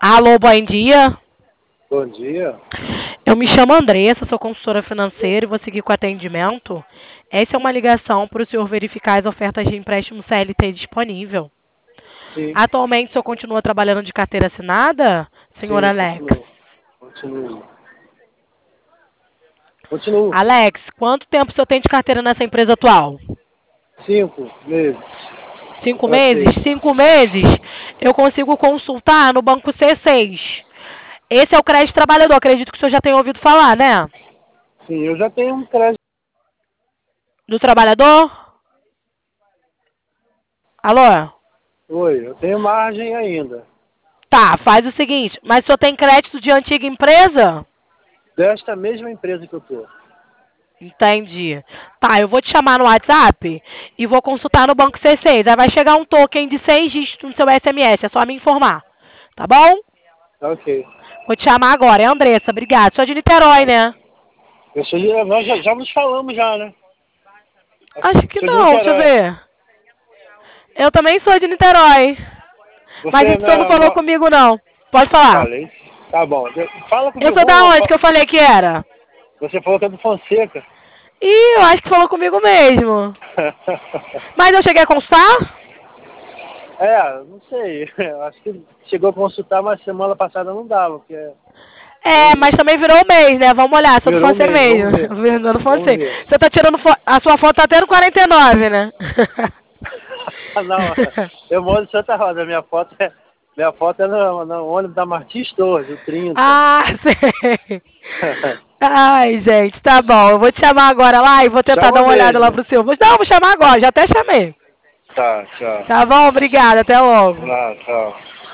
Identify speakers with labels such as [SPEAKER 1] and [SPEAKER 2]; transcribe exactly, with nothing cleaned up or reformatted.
[SPEAKER 1] Alô, bom dia.
[SPEAKER 2] Bom dia.
[SPEAKER 1] Eu me chamo Andressa, sou consultora financeira e vou seguir com o atendimento. Essa é uma ligação para o senhor verificar as ofertas de empréstimo C L T disponível.
[SPEAKER 2] Sim,
[SPEAKER 1] Atualmente, o senhor continua trabalhando de carteira assinada, senhor
[SPEAKER 2] sim,
[SPEAKER 1] Alex?
[SPEAKER 2] continuo. Continuo. Continuo.
[SPEAKER 1] Alex, quanto tempo o senhor tem de carteira nessa empresa atual?
[SPEAKER 2] Cinco meses.
[SPEAKER 1] Cinco
[SPEAKER 2] Pra
[SPEAKER 1] meses?
[SPEAKER 2] seis.
[SPEAKER 1] Cinco meses, eu consigo consultar no Banco C seis. Esse é o crédito trabalhador, acredito que o senhor já tenha ouvido falar, né?
[SPEAKER 2] Sim, eu já tenho um crédito.
[SPEAKER 1] Do trabalhador? Alô?
[SPEAKER 2] Oi, eu tenho margem ainda.
[SPEAKER 1] Tá, faz o seguinte, mas o senhor tem crédito de antiga empresa?
[SPEAKER 2] Desta mesma empresa que eu tô.
[SPEAKER 1] Entendi. Tá, eu vou te chamar no WhatsApp e vou consultar no Banco C seis. Aí vai chegar um token de seis dígitos no seu S M S, é só me informar. Tá bom?
[SPEAKER 2] Tá ok.
[SPEAKER 1] Vou te chamar agora, é Andressa, obrigada. Sou de Niterói, né?
[SPEAKER 2] Eu sou de... Nós já, já nos falamos já, né?
[SPEAKER 1] Acho que
[SPEAKER 2] Sou de
[SPEAKER 1] não, deixa eu
[SPEAKER 2] Niterói.
[SPEAKER 1] ver. Eu também sou de Niterói. Mas
[SPEAKER 2] Você
[SPEAKER 1] esse senhor não
[SPEAKER 2] não,
[SPEAKER 1] falou
[SPEAKER 2] não...
[SPEAKER 1] comigo, não. Pode falar.
[SPEAKER 2] Falei. Tá bom. Fala
[SPEAKER 1] Eu
[SPEAKER 2] comigo.
[SPEAKER 1] sou da
[SPEAKER 2] Vamos...
[SPEAKER 1] onde que eu falei que era?
[SPEAKER 2] Você falou que é do Fonseca.
[SPEAKER 1] Ih, eu acho que falou comigo mesmo. Mas eu cheguei a consultar?
[SPEAKER 2] É, não sei. Eu acho que chegou a consultar, mas semana passada não dava, porque
[SPEAKER 1] É, mas
[SPEAKER 2] eu...
[SPEAKER 1] também virou o mês, né? Vamos olhar, sou do
[SPEAKER 2] virou o
[SPEAKER 1] Fonseca
[SPEAKER 2] mês, vamos ver.
[SPEAKER 1] mesmo. Fernando
[SPEAKER 2] Vamos
[SPEAKER 1] Fonseca.
[SPEAKER 2] ver.
[SPEAKER 1] Você tá tirando fo... A sua foto tá tendo quarenta e nove, né?
[SPEAKER 2] Não, eu moro em Santa Rosa, minha foto é, minha foto é no, no ônibus da Martins Torres, o trinta.
[SPEAKER 1] Ah, sei. Ai, gente, tá bom. Eu vou te chamar agora lá e vou tentar dar
[SPEAKER 2] Chama
[SPEAKER 1] uma olhada lá
[SPEAKER 2] mesmo.
[SPEAKER 1] pro seu. Vou- Não, vou chamar agora, já até chamei.
[SPEAKER 2] Tá, tchau.
[SPEAKER 1] Tá bom? Obrigada, até logo.
[SPEAKER 2] Lá, tchau.